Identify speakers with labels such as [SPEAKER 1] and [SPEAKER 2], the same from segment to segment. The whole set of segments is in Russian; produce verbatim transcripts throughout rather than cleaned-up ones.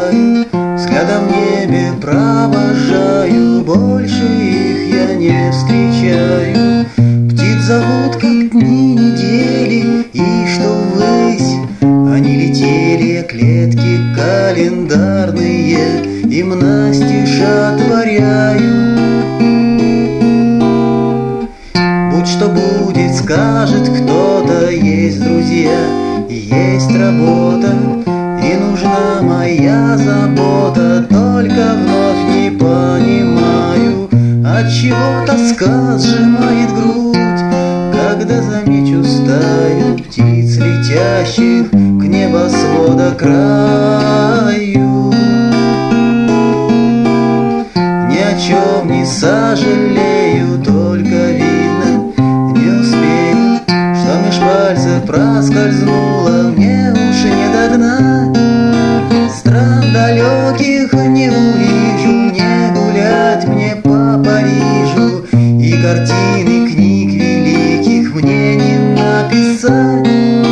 [SPEAKER 1] шагаю, взглядом в небе провожаю, больше их я не встречаю. Птиц зовут, как дни недели, и что ввысь они летели, клетки календарные им настежь отворяю. Будь что будет, скажет кто-то, есть друзья и есть работа, и нужна моя забота, только вновь не понимаю, отчего тоска сжимает грудь, когда замечу стаю птиц, летящих к небосвода краю. Ни о чем не сожалею, только видно, не успею, что меж пальцев проскользнуло, мне уж не догнать. Стран далеких не увижу, не гулять мне по Парижу, и картины книг великих мне не написать.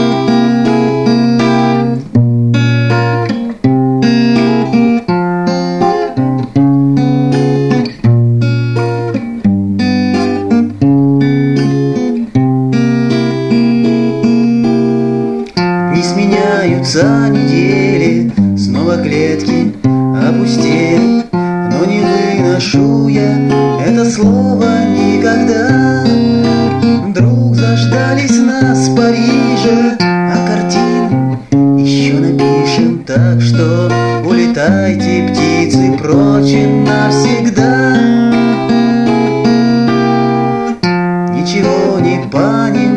[SPEAKER 1] Не сменяются недели, снова клетки опустеют, но не выношу я это слово никогда. Вдруг заждались нас в Париже, а картину еще напишем, так что улетайте, птицы, прочь навсегда. Ничего не понимаю,